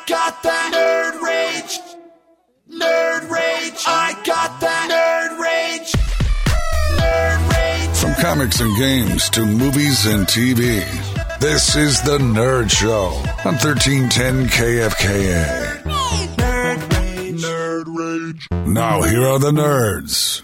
got that nerd rage. Nerd rage. I got that nerd rage. Nerd rage. From comics and games to movies and TV, this is The Nerd Show on 1310 KFKA. Nerd rage. Nerd rage. Now here are the nerds.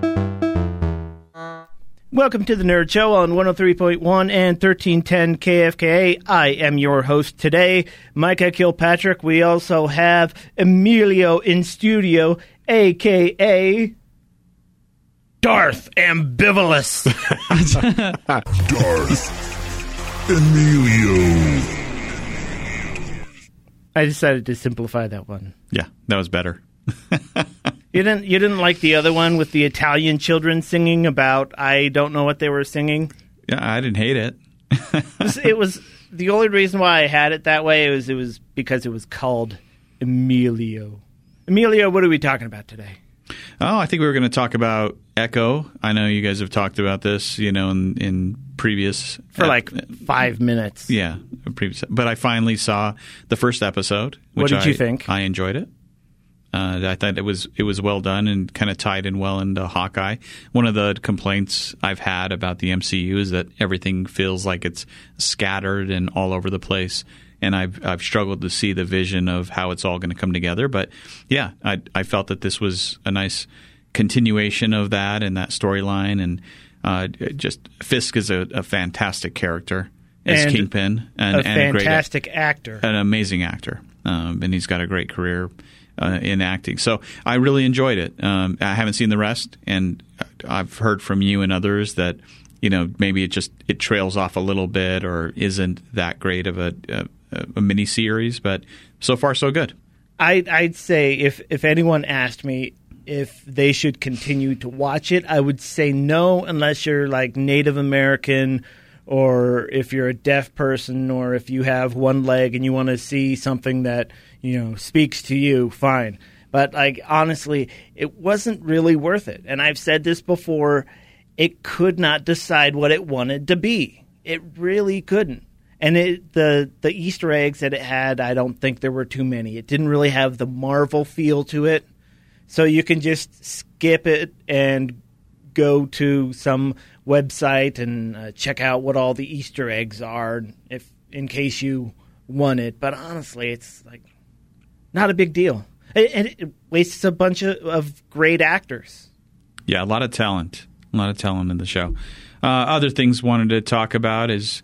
Welcome to the Nerd Show on 103.1 and 1310 KFKA. I am your host today, Micah Kilpatrick. We also have Emilio in studio, a.k.a. Darth Ambivalous. Darth Emilio. I decided to simplify that one. Yeah, that was better. You didn't like the other one with the Italian children singing about I don't know what they were singing? Yeah, I didn't hate it. It was the only reason why I had it that way was because it was called Emilio. Emilio, what are we talking about today? Oh, I think we were going to talk about Echo. I know you guys have talked about this, in previous... For like 5 minutes. Yeah, previous. But I finally saw the first episode. What did you think? I enjoyed it. I thought it was well done and kind of tied in well into Hawkeye. One of the complaints I've had about the MCU is that everything feels like it's scattered and all over the place. And I've struggled to see the vision of how it's all going to come together. But yeah, I felt that this was a nice continuation of that and that storyline. And just Fisk is a fantastic character as and Kingpin. And a fantastic actor. An amazing actor. And he's got a great career in acting. So I really enjoyed it. I haven't seen the rest. And I've heard from you and others that, maybe it trails off a little bit or isn't that great of a miniseries, but so far so good. I'd say if anyone asked me if they should continue to watch it, I would say no, unless you're like Native American or if you're a deaf person or if you have one leg and you want to see something that, speaks to you, fine. But honestly, it wasn't really worth it. And I've said this before, it could not decide what it wanted to be. It really couldn't. And the Easter eggs that it had, I don't think there were too many. It didn't really have the Marvel feel to it. So you can just skip it and go to some website and check out what all the Easter eggs are in case you want it. But honestly, it's not a big deal. And it wastes a bunch of great actors. Yeah, a lot of talent. A lot of talent in the show. Other things wanted to talk about is...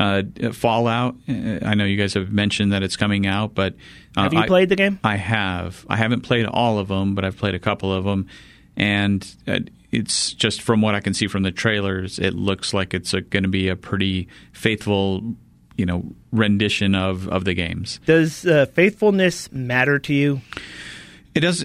Fallout. I know you guys have mentioned that it's coming out, but have you played the game? I have. I haven't played all of them, but I've played a couple of them, and it's just from what I can see from the trailers, it looks like it's going to be a pretty faithful, rendition of the games. Does faithfulness matter to you? It does.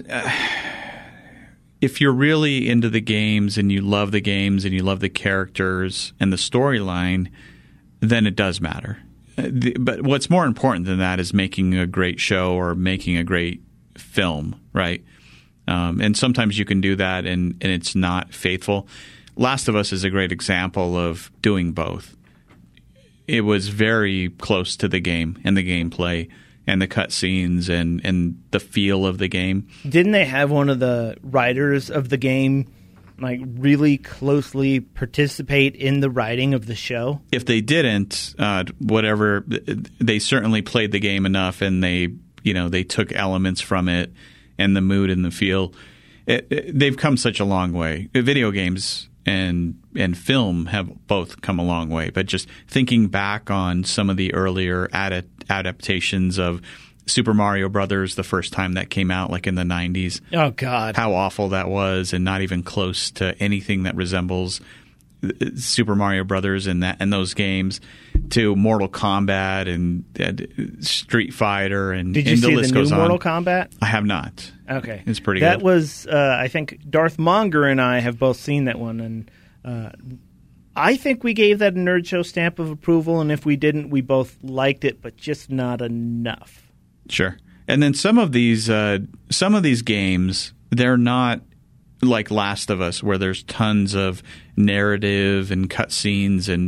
If you're really into the games and you love the games and you love the characters and the storyline, then it does matter. But what's more important than that is making a great show or making a great film, right? And sometimes you can do that and it's not faithful. Last of Us is a great example of doing both. It was very close to the game and the gameplay and the cutscenes and the feel of the game. Didn't they have one of the writers of the game really closely participate in the writing of the show? If they didn't, whatever, they certainly played the game enough, and they took elements from it and the mood and the feel. They've come such a long way. Video games and film have both come a long way. But just thinking back on some of the earlier adaptations of Super Mario Brothers, the first time that came out, in the 90s. Oh, God. How awful that was, and not even close to anything that resembles Super Mario Brothers and those games, to Mortal Kombat and Street Fighter. And did you see the new Mortal Kombat? I have not. Okay. It's pretty good. That was, I think, Darth Monger and I have both seen that one, and I think we gave that a Nerd Show stamp of approval, and if we didn't, we both liked it, but just not enough. Sure. And then some of these games, they're not like Last of Us, where there's tons of narrative and cutscenes and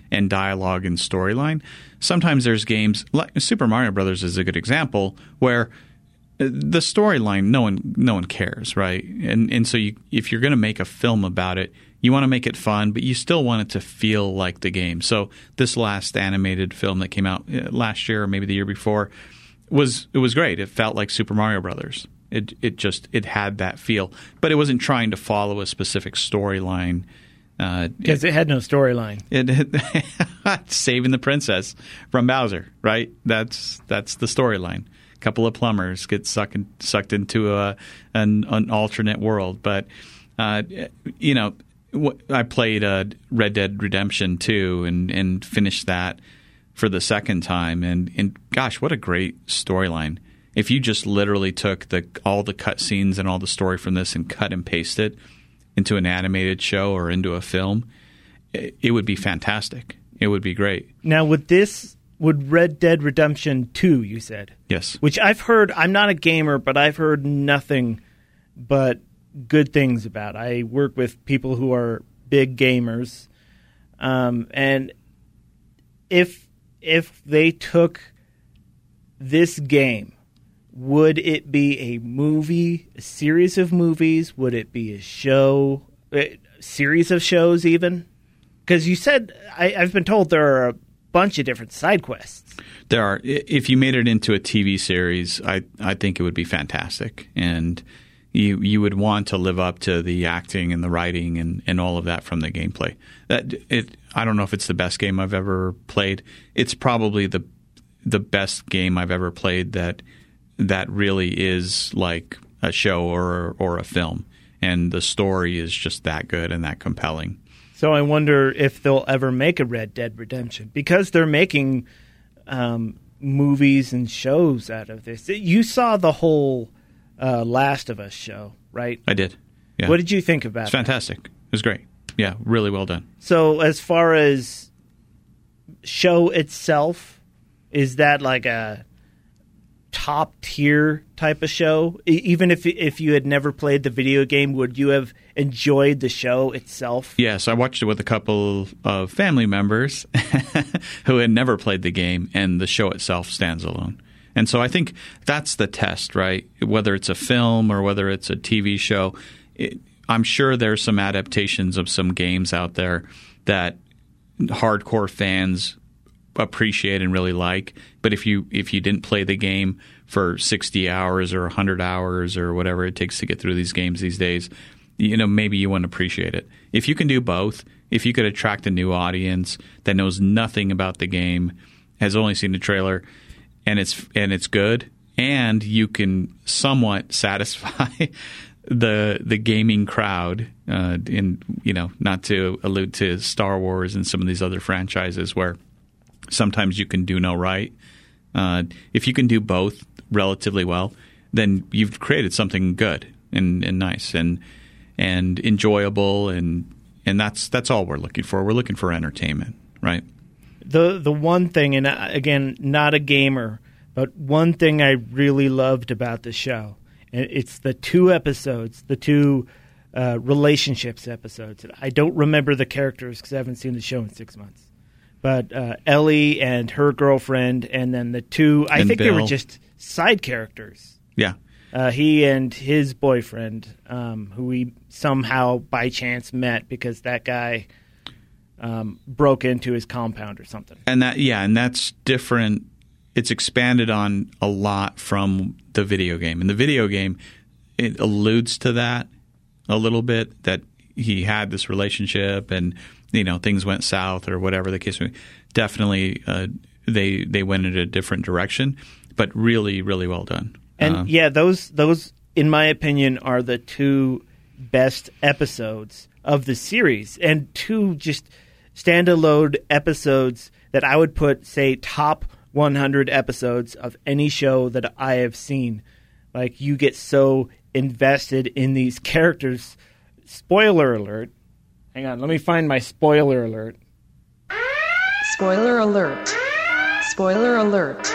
and dialogue and storyline. Sometimes there's games like Super Mario Brothers is a good example where the storyline no one cares, right? And so if you're going to make a film about it, you want to make it fun, but you still want it to feel like the game. So this last animated film that came out last year or maybe the year before was great. It felt like Super Mario Brothers. It had that feel, but it wasn't trying to follow a specific storyline. Because it had no storyline. Saving the princess from Bowser, right? That's the storyline. A couple of plumbers get sucked into an alternate world. But I played Red Dead Redemption 2 and finished that for the second time. And gosh, what a great storyline. If you just literally took all the cutscenes and all the story from this and cut and paste it into an animated show or into a film, it would be fantastic. It would be great. Now, would Red Dead Redemption 2, you said? Yes. Which I've heard, I'm not a gamer, but I've heard nothing but good things about. I work with people who are big gamers. And if they took this game, would it be a movie, a series of movies? Would it be a show, a series of shows even? Because you said, I've been told there are a bunch of different side quests. There are. If you made it into a TV series, I think it would be fantastic. And you would want to live up to the acting and the writing and all of that from the gameplay. I don't know if it's the best game I've ever played. It's probably the best game I've ever played that really is like a show or a film. And the story is just that good and that compelling. So I wonder if they'll ever make a Red Dead Redemption, because they're making movies and shows out of this. You saw the whole Last of Us show, right? I did. Yeah. What did you think about it? It's fantastic. It was great. Yeah, really well done. So as far as show itself, is that like a top tier type of show? Even if you had never played the video game, would you have enjoyed the show itself? Yes, I watched it with a couple of family members who had never played the game, and the show itself stands alone. And so I think that's the test, right? Whether it's a film or whether it's a TV show, I'm sure there's some adaptations of some games out there that hardcore fans appreciate and really like. But if you didn't play the game for 60 hours or 100 hours or whatever it takes to get through these games these days, maybe you wouldn't appreciate it. If you can do both, if you could attract a new audience that knows nothing about the game, has only seen the trailer, and it's good, and you can somewhat satisfy the gaming crowd, not to allude to Star Wars and some of these other franchises where sometimes you can do no right. If you can do both relatively well, then you've created something good and nice and enjoyable, and that's all we're looking for. We're looking for entertainment, right? The one thing, and again, not a gamer, but one thing I really loved about the show, and it's the two episodes, the two relationships episodes. I don't remember the characters because I haven't seen the show in 6 months. But Ellie and her girlfriend, and then the two, I think Bill. They were just side characters. Yeah. He and his boyfriend, who we somehow by chance met because that guy broke into his compound or something. And that's different. It's expanded on a lot from the video game. In the video game, it alludes to that a little bit, that he had this relationship and things went south or whatever the case may be. Definitely, they went in a different direction, but really, really well done. And those, in my opinion, are the two best episodes of the series, and two just standalone episodes that I would put, say, top 100 episodes of any show that I have seen. Like, you get so invested in these characters. Spoiler alert. Hang on, let me find my spoiler alert. Spoiler alert. Spoiler alert.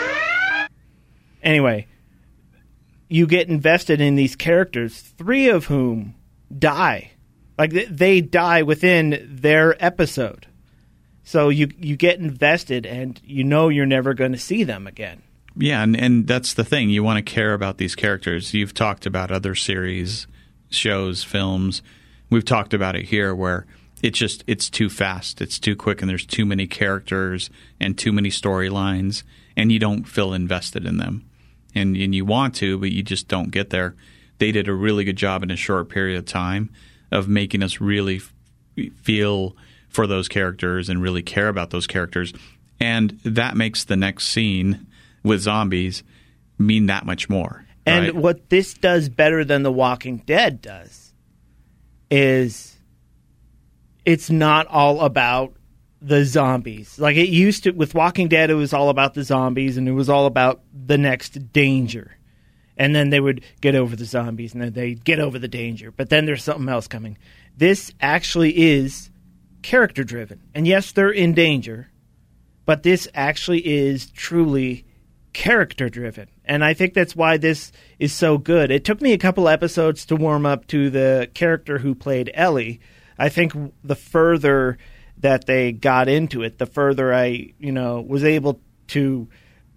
Anyway, you get invested in these characters, 3 of whom die. Like, they die within their episode. So you get invested, and you know you're never going to see them again. Yeah, and that's the thing. You want to care about these characters. You've talked about other series, shows, films. We've talked about it here where it's too fast. It's too quick, and there's too many characters and too many storylines, and you don't feel invested in them. And you want to, but you just don't get there. They did a really good job in a short period of time of making us really feel for those characters and really care about those characters. And that makes the next scene with zombies mean that much more. And right? what this does better than The Walking Dead does is it's not all about the zombies. Like it used to, with Walking Dead, it was all about the zombies and it was all about the next danger. And then they would get over the zombies and then they'd get over the danger. But then there's something else coming. This actually is character driven. And yes, they're in danger, but this actually is truly character driven. And I think that's why this is so good. It took me a couple episodes to warm up to the character who played Ellie. I think the further that they got into it, the further I, was able to,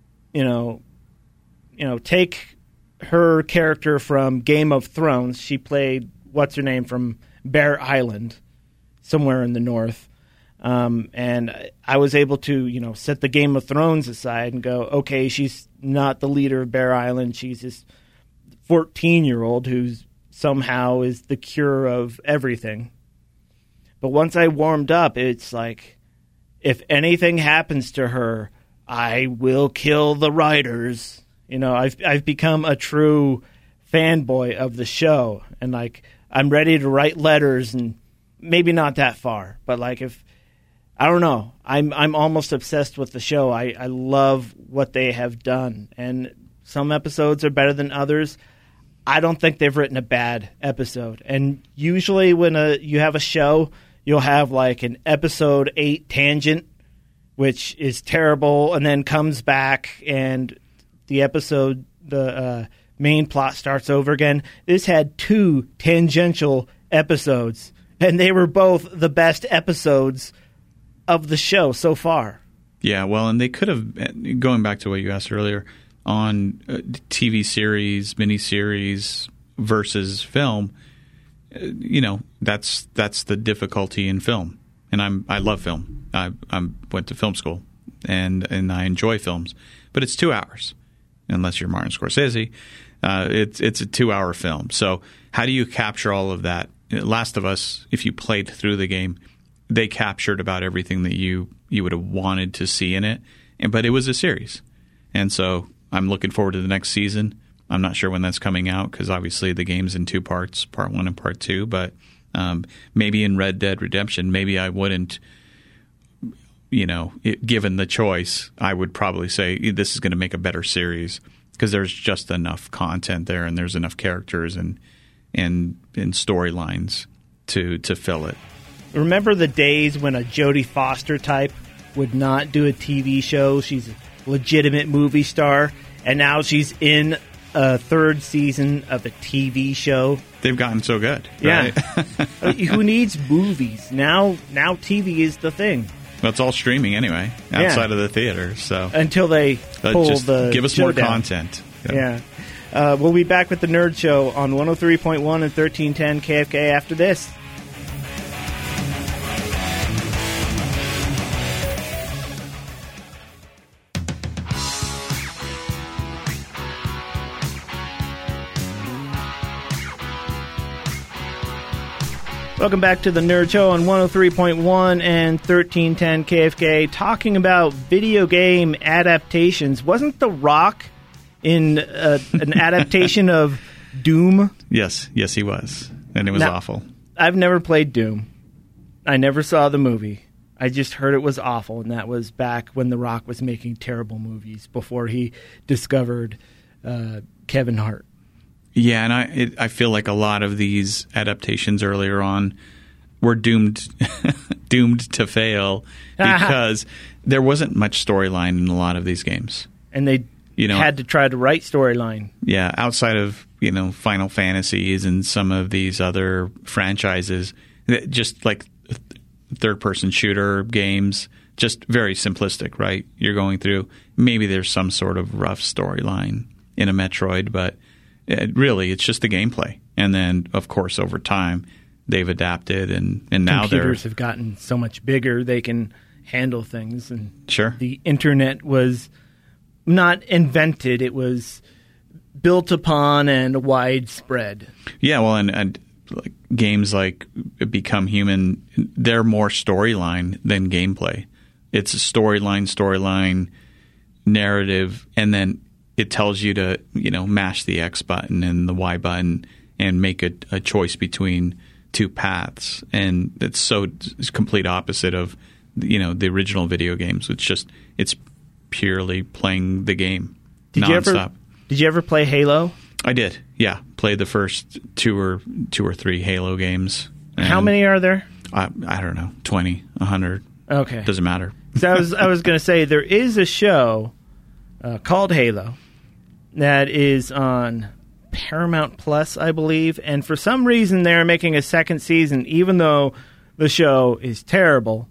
take her character from Game of Thrones. She played, what's her name, from Bear Island, somewhere in the north. And I was able to, set the Game of Thrones aside and go, okay, she's not the leader of Bear Island. She's this 14-year-old who's somehow is the cure of everything. But once I warmed up, it's like, if anything happens to her, I will kill the writers. I've become a true fanboy of the show, and I'm ready to write letters, and maybe not that far, but I don't know. I'm almost obsessed with the show. I love what they have done, and some episodes are better than others. I don't think they've written a bad episode, and usually when you have a show, you'll have an episode 8 tangent, which is terrible, and then comes back, and the main plot starts over again. This had 2 tangential episodes, and they were both the best episodes of the show so far. Yeah, well, and they could have, going back to what you asked earlier, on TV series, miniseries versus film, that's the difficulty in film. And I love film. I went to film school, and I enjoy films. But it's 2 hours, unless you're Martin Scorsese. It's a 2-hour film. So how do you capture all of that? Last of Us, if you played through the game, they captured about everything that you would have wanted to see in it. But it was a series. And so I'm looking forward to the next season. I'm not sure when that's coming out because obviously the game's in 2 parts, part 1 and part 2. But maybe in Red Dead Redemption, maybe I wouldn't, given the choice, I would probably say this is going to make a better series because there's just enough content there and there's enough characters and storylines to fill it. Remember the days when a Jodie Foster type would not do a TV show? She's a legitimate movie star, and now she's in a 3rd season of a TV show. They've gotten so good. Yeah. Right? Who needs movies? Now TV is the thing. Well, it's all streaming anyway, outside of the theater. So until they pull just the give us show more down. content. Yeah. We'll be back with the Nerd Show on 103.1 and 1310 KFK after this. Welcome back to the Nerd Show on 103.1 and 1310 KFK, talking about video game adaptations. Wasn't The Rock in an adaptation of Doom? Yes, he was. And it was awful. I've never played Doom. I never saw the movie. I just heard it was awful, and that was back when The Rock was making terrible movies before he discovered Kevin Hart. Yeah, and I feel like a lot of these adaptations earlier on were doomed to fail because there wasn't much storyline in a lot of these games. And they had to try to write storyline. Yeah, outside of Final Fantasies and some of these other franchises, just like third-person shooter games, just very simplistic, right? You're going through, maybe there's some sort of rough storyline in a Metroid, but really it's just the gameplay. And then, of course, over time, they've adapted, and now computers have gotten so much bigger, they can handle things. And sure, the internet was not invented, it was built upon and widespread. Yeah, well, and like games like Become Human, they're more storyline than gameplay. It's a storyline, narrative, and then it tells you to, mash the X button and the Y button and make a choice between two paths. And it's complete opposite of, the original video games. It's purely playing the game nonstop. Did you ever play Halo? I did, yeah. Played the first two or three Halo games. How many are there? I don't know, 20, 100. Okay. Doesn't matter. So I was going to say, there is a show called Halo that is on Paramount Plus, I believe, and for some reason they're making a second season, even though the show is terrible.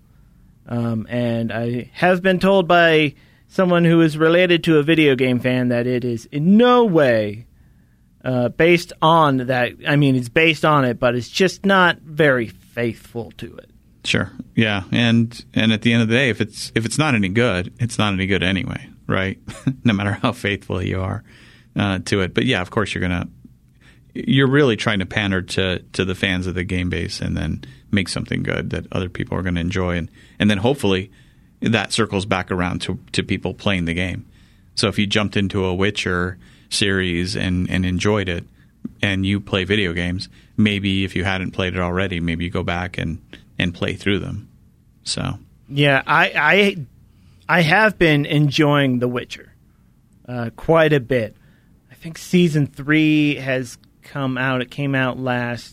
And I have been told by someone who is related to a video game fan that it is in no way based on that. I mean, it's based on it, but it's just not very faithful to it. Sure. Yeah. And at the end of the day, if it's not any good, it's not any good anyway, right? No matter how faithful you are to it. But yeah, of course you're really trying to pander to the fans of the game base and then make something good that other people are going to enjoy. And then hopefully that circles back around to people playing the game. So if you jumped into a Witcher series and enjoyed it and you play video games, maybe if you hadn't played it already, maybe you go back and play through them. So yeah, I have been enjoying The Witcher quite a bit. I think season 3 has come out. It came out last,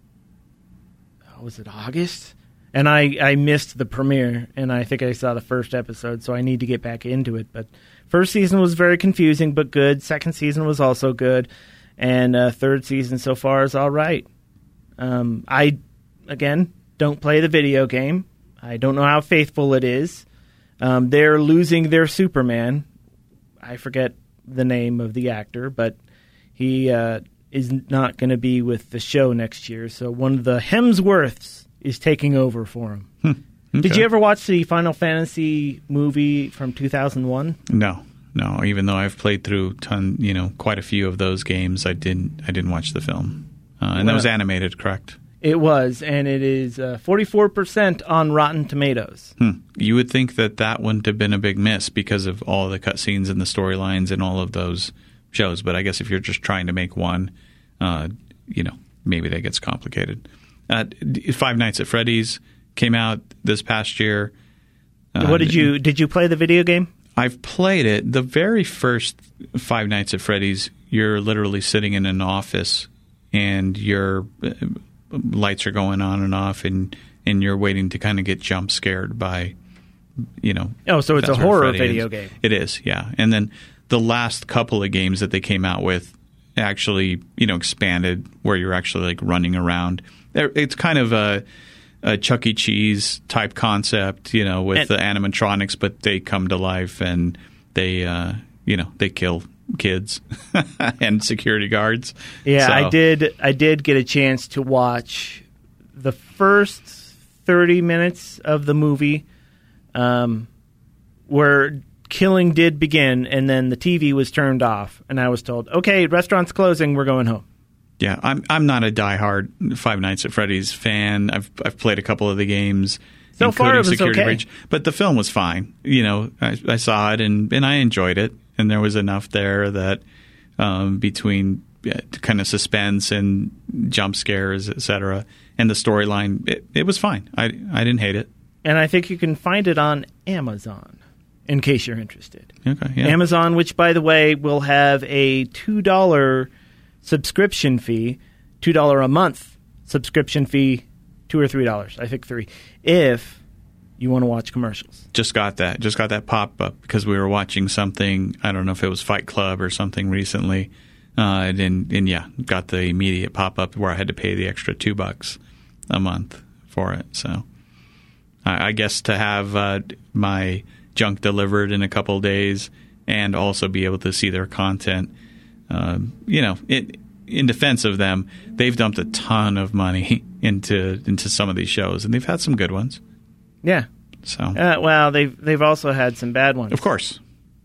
was it August? And I missed the premiere, and I think I saw the first episode, so I need to get back into it. But first season was very confusing, but good. Second season was also good. And third season so far is all right. I, again, don't play the video game. I don't know how faithful it is. They're losing their Superman. I forget the name of the actor, but he is not going to be with the show next year. So one of the Hemsworths is taking over for him. Okay. Did you ever watch the Final Fantasy movie from 2001? No. Even though I've played through quite a few of those games, I didn't watch the film. And that was animated, correct? It was, and it is 44% on Rotten Tomatoes. You would think that wouldn't have been a big miss because of all the cutscenes and the storylines and all of those shows. But I guess if you're just trying to make one, maybe that gets complicated. Five Nights at Freddy's came out this past year. Did you play the video game? I've played it. The very first Five Nights at Freddy's, you're literally sitting in an office and your lights are going on and off, and you're waiting to kind of get jump scared by, Oh, so it's a horror video game. It is, yeah. And then the last couple of games that they came out with actually, expanded where you're actually like running around. It's kind of a Chuck E. Cheese type concept, with the animatronics, but they come to life and they, they kill kids and security guards. Yeah, so. I did get a chance to watch the first 30 minutes of the movie, where killing did begin, and then the TV was turned off, and I was told, "Okay, restaurant's closing, we're going home." Yeah, I'm not a diehard Five Nights at Freddy's fan. I've played a couple of the games, so far it was Security okay. Breach, but the film was fine. I saw it and I enjoyed it, and there was enough there that between kind of suspense and jump scares, etc., and the storyline, it was fine. I didn't hate it, and I think you can find it on Amazon in case you're interested. Okay, yeah. Amazon, which by the way will have a $2 subscription fee, $2 a month subscription fee, $2 or $3, I think $3, if you want to watch commercials. Just got that pop up because we were watching something. I don't know if it was Fight Club or something recently, and yeah, got the immediate pop up where I had to pay the extra $2 a month for it. So I guess to have my junk delivered in a couple of days and also be able to see their content, in defense of them, they've dumped a ton of money into some of these shows, and they've had some good ones. Yeah. So well, they've also had some bad ones. of course.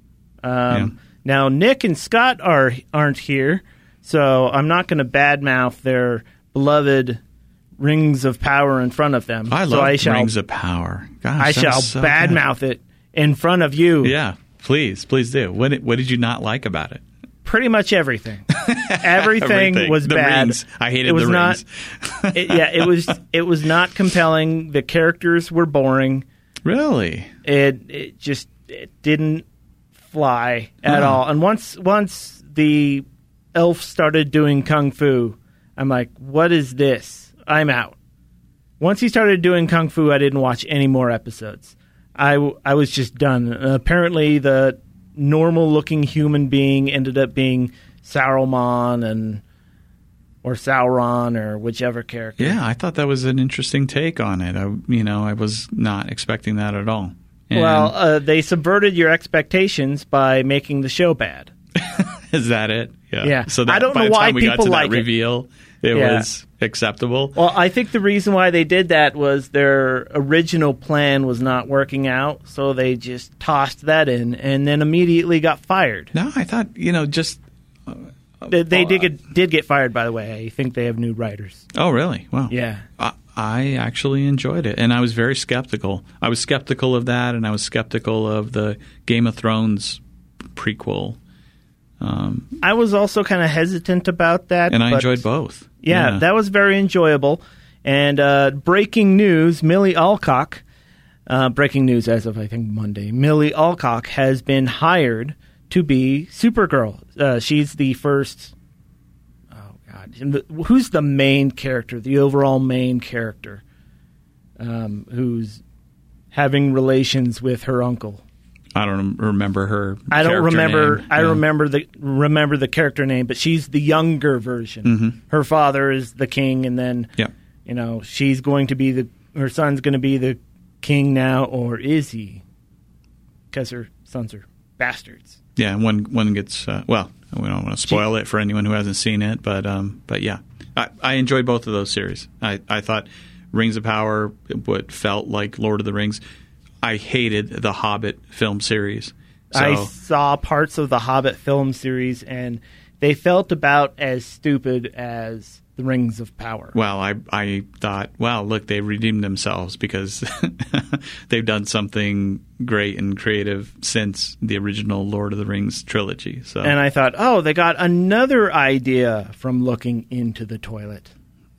Now Nick and Scott aren't here, so I'm not going to badmouth their beloved Rings of Power in front of them. I love Rings of Power. Gosh, I shall so badmouth it in front of you. Yeah, please do. What did you not like about it? Pretty much everything. Everything was the bad. Rings. I hated it was the not, Rings. It was not compelling. The characters were boring. Really? It didn't fly at all. And once the elf started doing kung fu, I'm like, what is this? I'm out. Once he started doing kung fu, I didn't watch any more episodes. I was just done. Apparently, the normal-looking human being ended up being Saruman or Sauron or whichever character. Yeah, I thought that was an interesting take on it. I was not expecting that at all. And well, they subverted your expectations by making the show bad. is that it? Yeah. So that, I don't by know the why time we got people to like that it. reveal, it was acceptable. Well, I think the reason why they did that was their original plan was not working out, so they just tossed that in and then immediately got fired. No, I thought, just... They did get fired, by the way. I think they have new writers. Oh, really? Wow. Yeah. I actually enjoyed it, and I was very skeptical. I was skeptical of that, and I was skeptical of the Game of Thrones prequel. I was also kind of hesitant about that. And I but enjoyed both. Yeah, that was very enjoyable. And breaking news, Millie Alcock, breaking news as of, I think, Monday, Millie Alcock has been hired to be Supergirl. She's the first... Oh, God. Who's the main character, the overall main character, who's having relations with her uncle? I don't remember her. I don't remember. Name. I remember the character name, but she's the younger version. Mm-hmm. Her father is the king, and then she's going to be her son's going to be the king now, or is he? Because her sons are bastards. Yeah, one gets well. We don't want to spoil it for anyone who hasn't seen it, but yeah, I enjoyed both of those series. I thought Rings of Power, what felt like Lord of the Rings. I hated the Hobbit film series. So. I saw parts of the Hobbit film series, and they felt about as stupid as the Rings of Power. Well, I thought, wow, look, they redeemed themselves because they've done something great and creative since the original Lord of the Rings trilogy. So, and I thought, oh, they got another idea from looking into the toilet.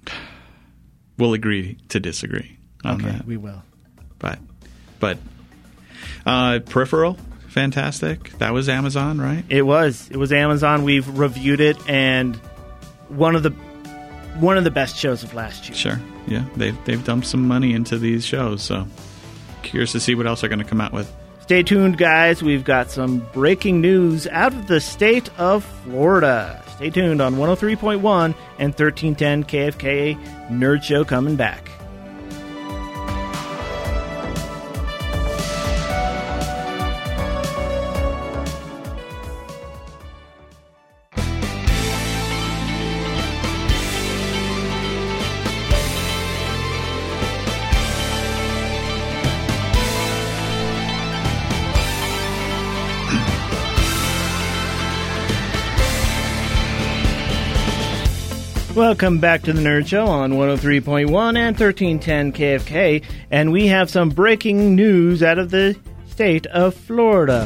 We'll agree to disagree on that. Okay, we will. But Peripheral, fantastic. That was Amazon, right? It was Amazon. We've reviewed it, and one of the best shows of last year. Sure, yeah. They've dumped some money into these shows, so curious to see what else they're going to come out with. Stay tuned, guys. We've got some breaking news out of the state of Florida. Stay tuned on 103.1 and 1310 KFKA Nerd Show coming back. Welcome back to the Nerd Show on 103.1 and 1310 KFK, and we have some breaking news out of the state of Florida.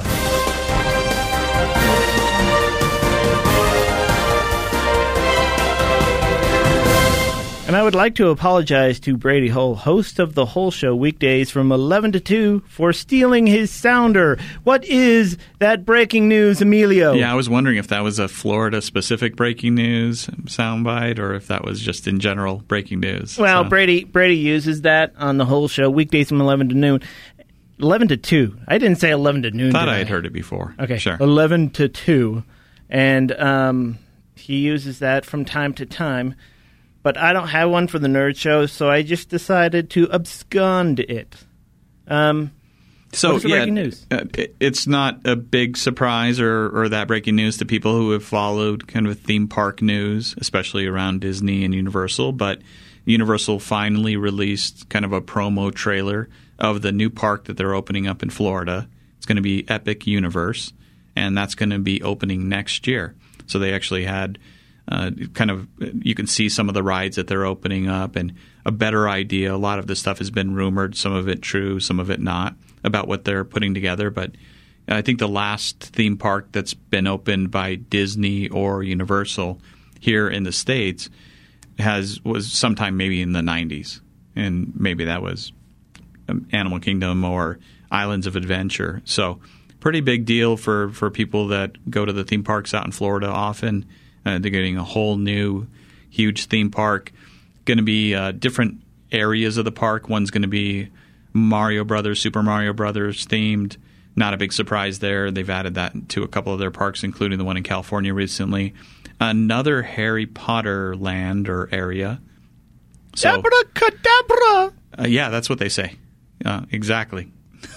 And I would like to apologize to Brady Hull, host of The Hull Show weekdays from 11 to 2, for stealing his sounder. What is that breaking news, Emilio? Yeah, I was wondering if that was a Florida-specific breaking news soundbite or if that was just in general breaking news. Well, so. Brady uses that on The Hull Show weekdays from 11 to noon. 11 to 2. I didn't say 11 to noon. Thought I had heard it before. Okay, sure. 11 to 2. And he uses that from time to time. But I don't have one for the Nerd Show, so I just decided to abscond it. So What is the breaking news? It's not a big surprise or that breaking news to people who have followed kind of theme park news, especially around Disney and Universal. But Universal finally released kind of a promo trailer of the new park that they're opening up in Florida. It's going to be Epic Universe, and that's going to be opening next year. So they actually had you can see some of the rides that they're opening up and a better idea. A lot of this stuff has been rumored, some of it true, some of it not, about what they're putting together. But I think the last theme park that's been opened by Disney or Universal here in the States was sometime maybe in the 90s. And maybe that was Animal Kingdom or Islands of Adventure. So pretty big deal for people that go to the theme parks out in Florida often. They're getting a whole new huge theme park. Going to be different areas of the park. One's going to be Mario Brothers, Super Mario Brothers themed. Not a big surprise there. They've added that to a couple of their parks, including the one in California recently. Another Harry Potter land or area. So, Abracadabra! Yeah, that's what they say. Exactly.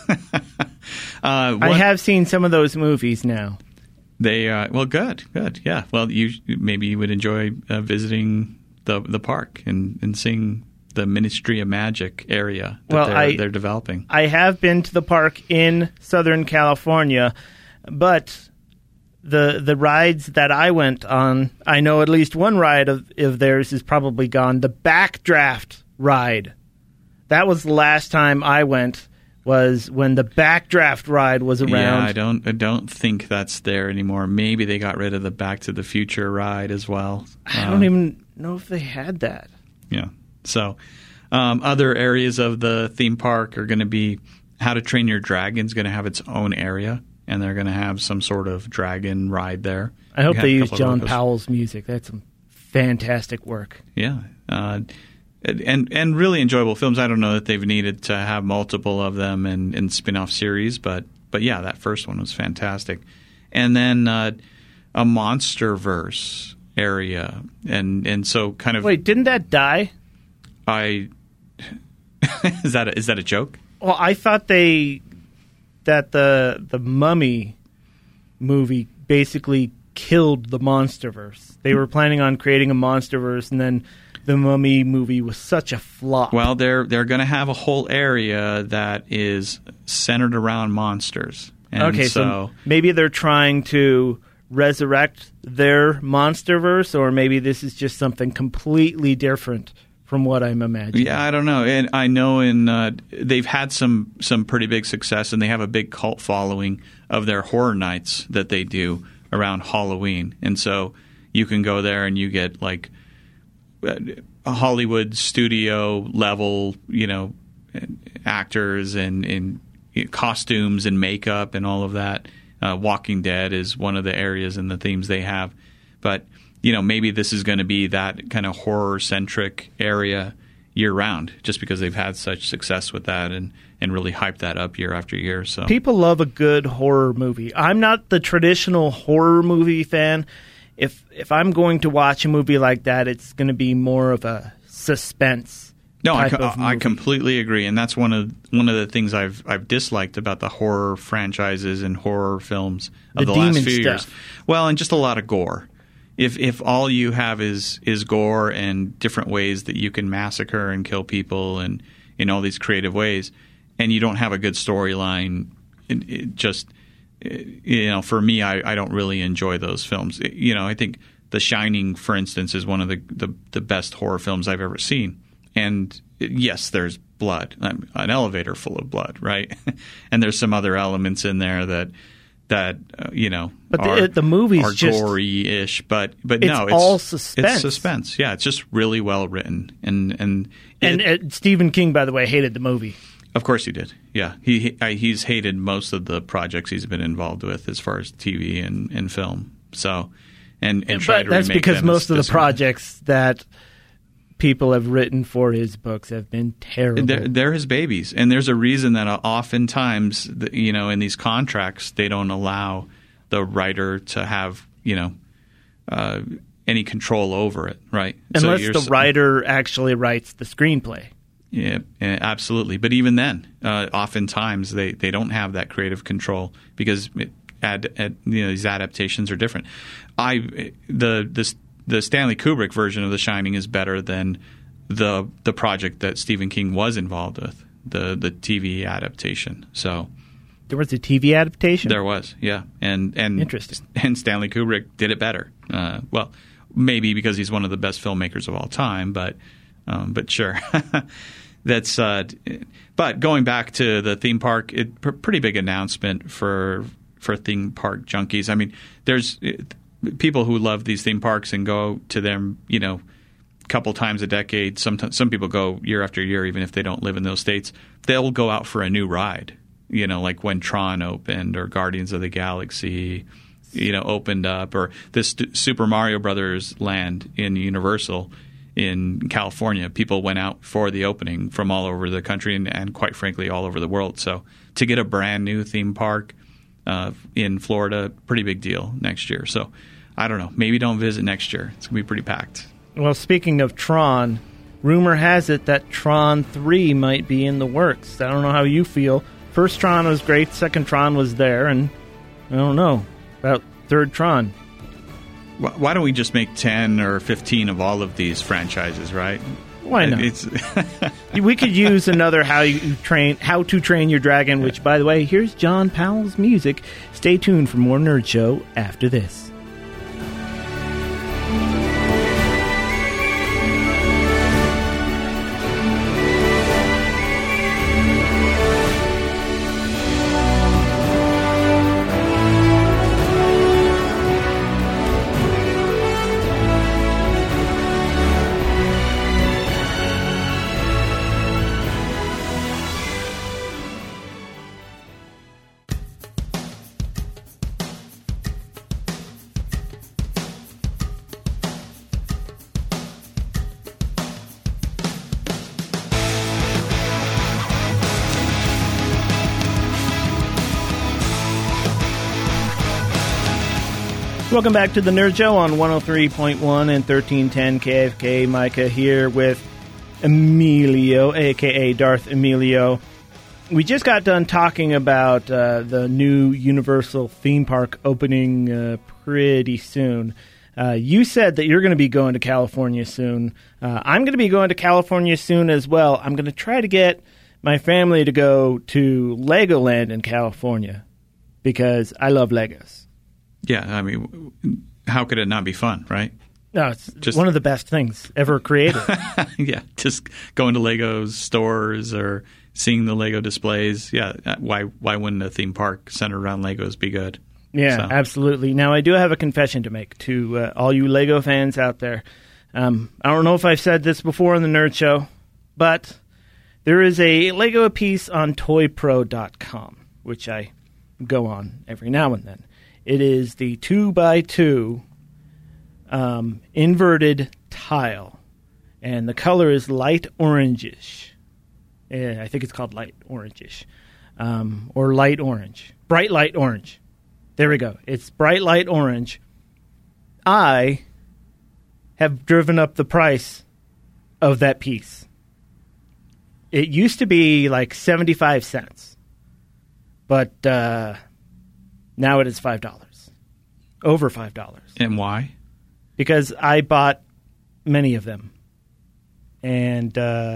I have seen some of those movies now. They well, good, yeah. Well, maybe you would enjoy visiting the park and seeing the Ministry of Magic area that they're developing. I have been to the park in Southern California, but the rides that I went on, I know at least one ride of theirs is probably gone. The Backdraft ride. That was the last time I went. Was when the Backdraft ride was around. Yeah, I don't think that's there anymore. Maybe they got rid of the Back to the Future ride as well. I don't even know if they had that. Yeah. So other areas of the theme park are going to be How to Train Your Dragon's going to have its own area, and they're going to have some sort of dragon ride there. I hope they use John Powell's music. That's some fantastic work. Yeah. And really enjoyable films. I don't know that they've needed to have multiple of them in spin-off series, but yeah, that first one was fantastic. And then a Monsterverse area, and so kind of wait, didn't that die? Is that a joke? Well, I thought that the Mummy movie basically killed the Monsterverse. They were planning on creating a Monsterverse, and then the Mummy movie was such a flop. Well, they're going to have a whole area that is centered around monsters. And okay, so maybe they're trying to resurrect their Monsterverse, or maybe this is just something completely different from what I'm imagining. Yeah, I don't know. And I know they've had some pretty big success, and they have a big cult following of their horror nights that they do around Halloween. And so you can go there and you get like a Hollywood studio level, actors and costumes and makeup and all of that. Walking Dead is one of the areas and the themes they have. But, maybe this is going to be that kind of horror-centric area year-round just because they've had such success with that and really hyped that up year after year. So people love a good horror movie. I'm not the traditional horror movie fan. If I'm going to watch a movie like that, it's going to be more of a suspense. No, I completely agree, and that's one of the things I've disliked about the horror franchises and horror films of the last few years. Well, and just a lot of gore. If all you have is gore and different ways that you can massacre and kill people and in all these creative ways, and you don't have a good storyline, it just. For me, I don't really enjoy those films. I think The Shining, for instance, is one of the best horror films I've ever seen. And yes, there's blood, an elevator full of blood, right? And there's some other elements in there that but the movie's are just gory-ish, but it's no, it's all suspense. It's suspense. Yeah, it's just really well written, and Stephen King, by the way, hated the movie. Of course he did. Yeah, he's hated most of the projects he's been involved with as far as TV and film. So, and tried to remake them. That's because most of the projects that people have written for his books have been terrible. They're his babies, and there's a reason that oftentimes, in these contracts, they don't allow the writer to have any control over it, right? Unless the writer actually writes the screenplay. Yeah, absolutely. But even then, oftentimes they don't have that creative control because these adaptations are different. The Stanley Kubrick version of The Shining is better than the project that Stephen King was involved with, the TV adaptation. So there was a TV adaptation? There was, yeah. And interesting. And Stanley Kubrick did it better. Well, maybe because he's one of the best filmmakers of all time, but sure. That's but going back to the theme park, pretty big announcement for theme park junkies. I mean, there's people who love these theme parks and go to them, a couple times a decade. Sometimes some people go year after year, even if they don't live in those states. They'll go out for a new ride. Like when Tron opened or Guardians of the Galaxy, opened up, or this Super Mario Brothers land in Universal in California. People went out for the opening from all over the country and quite frankly, all over the world. So to get a brand new theme park in Florida, pretty big deal next year. So I don't know. Maybe don't visit next year. It's going to be pretty packed. Well, speaking of Tron, rumor has it that Tron 3 might be in the works. I don't know how you feel. First Tron was great. Second Tron was there. And I don't know about third Tron. Why don't we just make 10 or 15 of all of these franchises, right? Why not? We could use another How to Train Your Dragon, which, by the way, here's John Powell's music. Stay tuned for more Nerd Show after this. Welcome back to the Nerd Show on 103.1 and 1310 KFK. Micah here with Emilio, a.k.a. Darth Emilio. We just got done talking about the new Universal theme park opening pretty soon. You said that you're going to be going to California soon. I'm going to be going to California soon as well. I'm going to try to get my family to go to Legoland in California because I love Legos. Yeah, I mean, how could it not be fun, right? No, it's just one of the best things ever created. Yeah, just going to Lego stores or seeing the Lego displays. Yeah, why wouldn't a theme park centered around Legos be good? Yeah, absolutely. Now, I do have a confession to make to all you Lego fans out there. I don't know if I've said this before on the Nerd Show, but there is a Lego piece on ToyPro.com, which I go on every now and then. It is the 2x2 inverted tile, and the color is light orangish. Yeah, I think it's called light orangish, or light orange, bright light orange. There we go. It's bright light orange. I have driven up the price of that piece. It used to be like 75 cents, but now it is $5. Over $5. And why? Because I bought many of them. And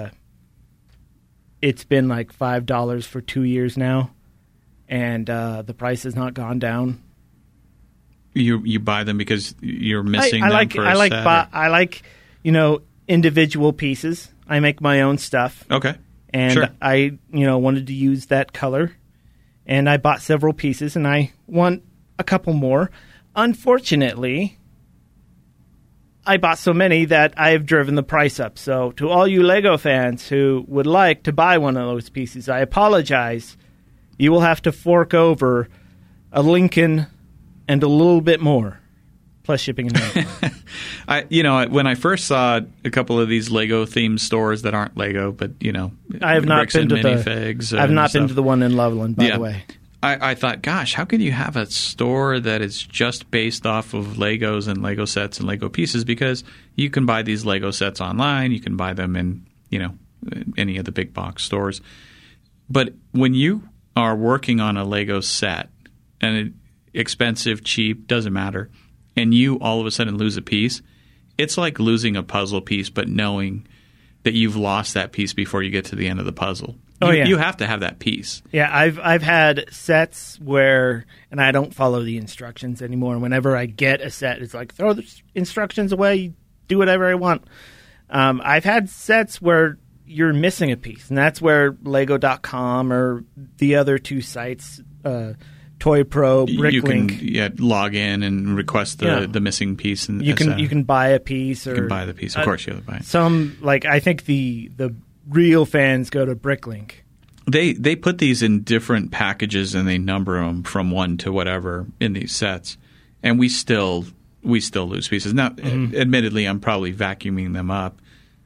it's been like $5 for 2 years now. And the price has not gone down. You buy them because you're missing them for a set? I like, individual pieces. I make my own stuff. Okay. And sure. I, wanted to use that color. And I bought several pieces, and I want a couple more. Unfortunately, I bought so many that I've driven the price up. So to all you Lego fans who would like to buy one of those pieces, I apologize. You will have to fork over a Lincoln and a little bit more, plus shipping and handling. When I first saw a couple of these Lego-themed stores that aren't Lego, but, I have not been to I've not been to the one in Loveland, by the way. I thought, gosh, how can you have a store that is just based off of Legos and Lego sets and Lego pieces? Because you can buy these Lego sets online. You can buy them in, any of the big box stores. But when you are working on a Lego set, and expensive, cheap, doesn't matter, and you all of a sudden lose a piece, it's like losing a puzzle piece, but knowing that you've lost that piece before you get to the end of the puzzle. You have to have that piece. Yeah, I've had sets where, and I don't follow the instructions anymore. Whenever I get a set, it's like, throw the instructions away, do whatever I want. I've had sets where you're missing a piece, and that's where Lego.com or the other two sites, Toy Pro, Bricklink. You can log in and request the missing piece. And you can buy a piece. Or, you can buy the piece. Of course you have to buy it. Some, like, I think the real fans go to Bricklink. They put these in different packages and they number them from 1 to whatever in these sets, and we still lose pieces. Now, admittedly, I'm probably vacuuming them up.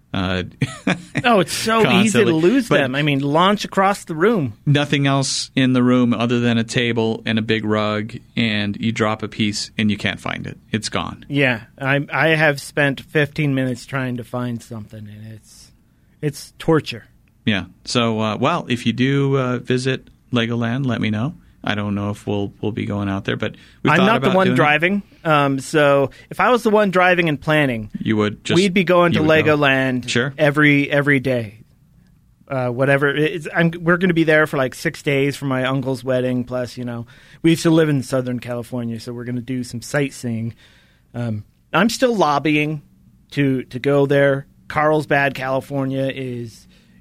It's so easy to lose them. I mean, launch across the room. Nothing else in the room other than a table and a big rug, and you drop a piece and you can't find it. It's gone. Yeah, I have spent 15 minutes trying to find something, and it's torture. Yeah. So, if you do visit Legoland, let me know. I don't know if we'll be going out there, but I'm not the one driving. So if I was the one driving and planning, we'd be going to Legoland every day. Whatever. We're going to be there for like 6 days for my uncle's wedding. Plus, we used to live in Southern California, so we're going to do some sightseeing. I'm still lobbying to go there. Carlsbad, California is,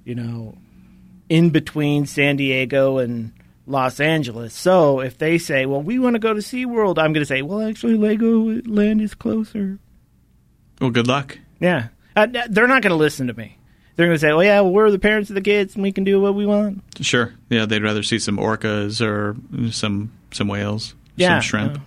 in between San Diego and Los Angeles. So if they say, well, we want to go to SeaWorld, I'm going to say, well, actually, Legoland is closer. Well, good luck. Yeah. They're not going to listen to me. They're going to say, well, yeah, we're the parents of the kids, and we can do what we want. Sure. Yeah, they'd rather see some orcas or some whales, some shrimp.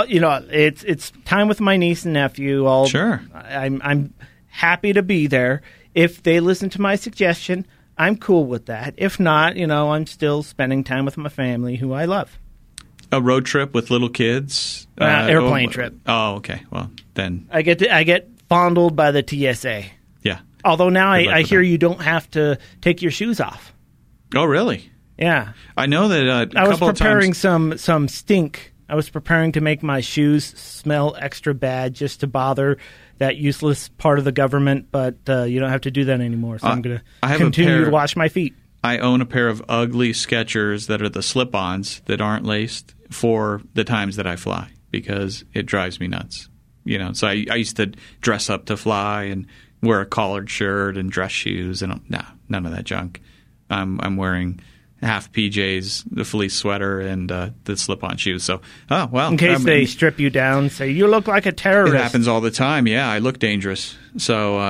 It's time with my niece and nephew. Sure. I'm happy to be there. If they listen to my suggestion, I'm cool with that. If not, I'm still spending time with my family, who I love. A road trip with little kids? Airplane trip. Oh, okay. Well, then I get fondled by the TSA. Yeah. Although now I hear you don't have to take your shoes off. Oh, really? Yeah. I know that I was preparing some stink. I was preparing to make my shoes smell extra bad just to bother that useless part of the government, but you don't have to do that anymore, so I'm going to continue to wash my feet. I own a pair of ugly Skechers that are the slip-ons that aren't laced for the times that I fly because it drives me nuts. So I used to dress up to fly and wear a collared shirt and dress shoes, and none of that junk. I'm wearing half PJs, the fleece sweater, and the slip-on shoes. So, in case they strip you down, say you look like a terrorist. It happens all the time. Yeah, I look dangerous. So,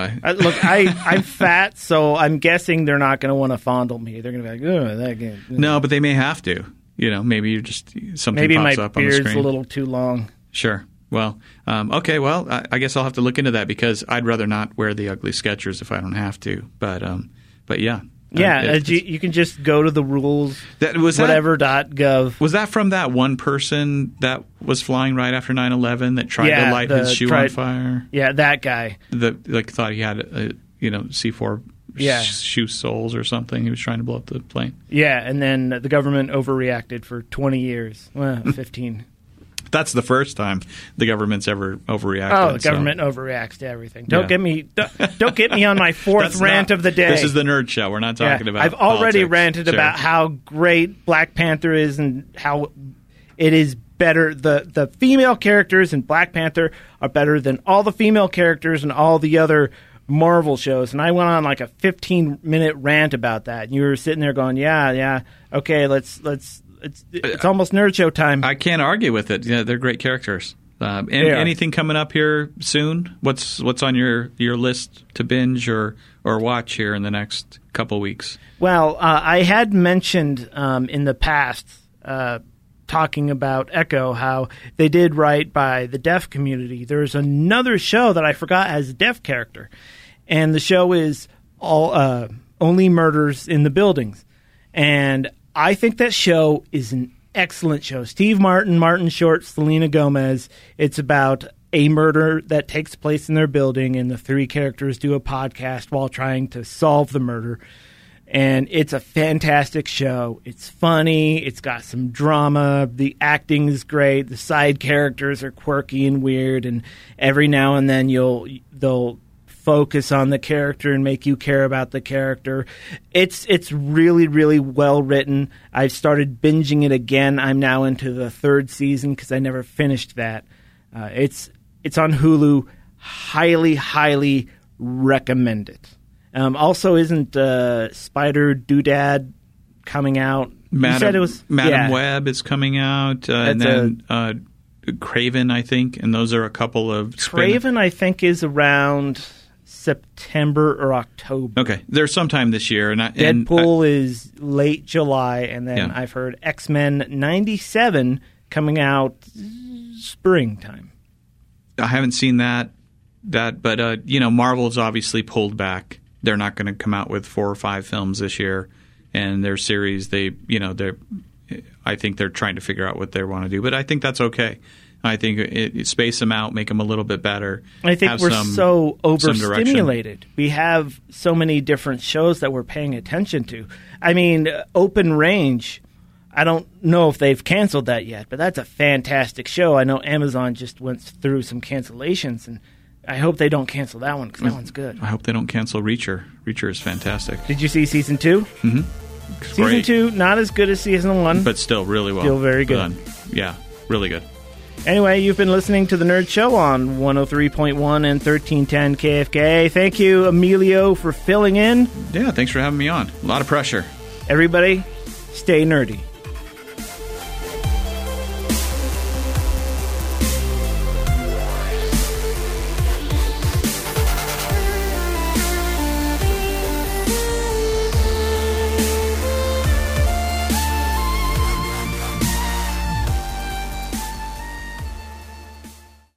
I'm fat, so I'm guessing they're not going to want to fondle me. They're going to be like, oh, that guy. No, but they may have to. Maybe you're just something pops up on the screen. Maybe my beard's a little too long. Sure. Well, okay. Well, I guess I'll have to look into that because I'd rather not wear the ugly Skechers if I don't have to. But yeah. Yeah, you can just go to the rules, whatever.gov. Was that from that one person that was flying right after 9/11 that tried to light his shoe on fire? Yeah, that guy. Thought he had C4 shoe soles or something. He was trying to blow up the plane. Yeah, and then the government overreacted for 20 years. Well, 15. That's the first time the government's ever overreacted. Oh, the government overreacts to everything. Don't get me on my fourth rant of the day. This is the Nerd Show. We're not talking about I've already ranted about how great Black Panther is and how it is better. The female characters in Black Panther are better than all the female characters in all the other Marvel shows. And I went on like a 15-minute rant about that. And you were sitting there going, yeah, okay, let's It's almost Nerd Show time. I can't argue with it. Yeah, they're great characters. Anything coming up here soon? What's on your list to binge or watch here in the next couple weeks? Well, I had mentioned in the past, talking about Echo, how they did write by the deaf community. There's another show that I forgot has a deaf character, and the show is Only Murders in the Buildings. And I think that show is an excellent show. Steve Martin, Martin Short, Selena Gomez. It's about a murder that takes place in their building, and the 3 characters do a podcast while trying to solve the murder. And it's a fantastic show. It's funny. It's got some drama. The acting is great. The side characters are quirky and weird. And every now and then they'll focus on the character and make you care about the character. It's really, really well written. I've started binging it again. I'm now into the 3rd season because I never finished that. It's on Hulu. Highly, highly recommend it. Also, isn't Spider Doodad coming out? You said it was Madam Web is coming out, and then Craven, I think, and those are a couple of. Craven, I think, is around September or October. Okay, there's sometime this year, and Deadpool is late July, and then I've heard X-Men '97 coming out springtime. I haven't seen that, but Marvel's obviously pulled back. They're not going to come out with 4 or 5 films this year, and their series, I think they're trying to figure out what they want to do, but I think that's okay. I think space them out, make them a little bit better. I think we're so overstimulated. We have so many different shows that we're paying attention to. I mean, Open Range, I don't know if they've canceled that yet, but that's a fantastic show. I know Amazon just went through some cancellations, and I hope they don't cancel that one because that one's good. I hope they don't cancel Reacher. Reacher is fantastic. Did you see Season 2? Mm-hmm. Season 2, not as good as Season 1. But still really well. Still very good. Done. Yeah, really good. Anyway, you've been listening to The Nerd Show on 103.1 and 1310 KFKA. Thank you, Emilio, for filling in. Yeah, thanks for having me on. A lot of pressure. Everybody, stay nerdy.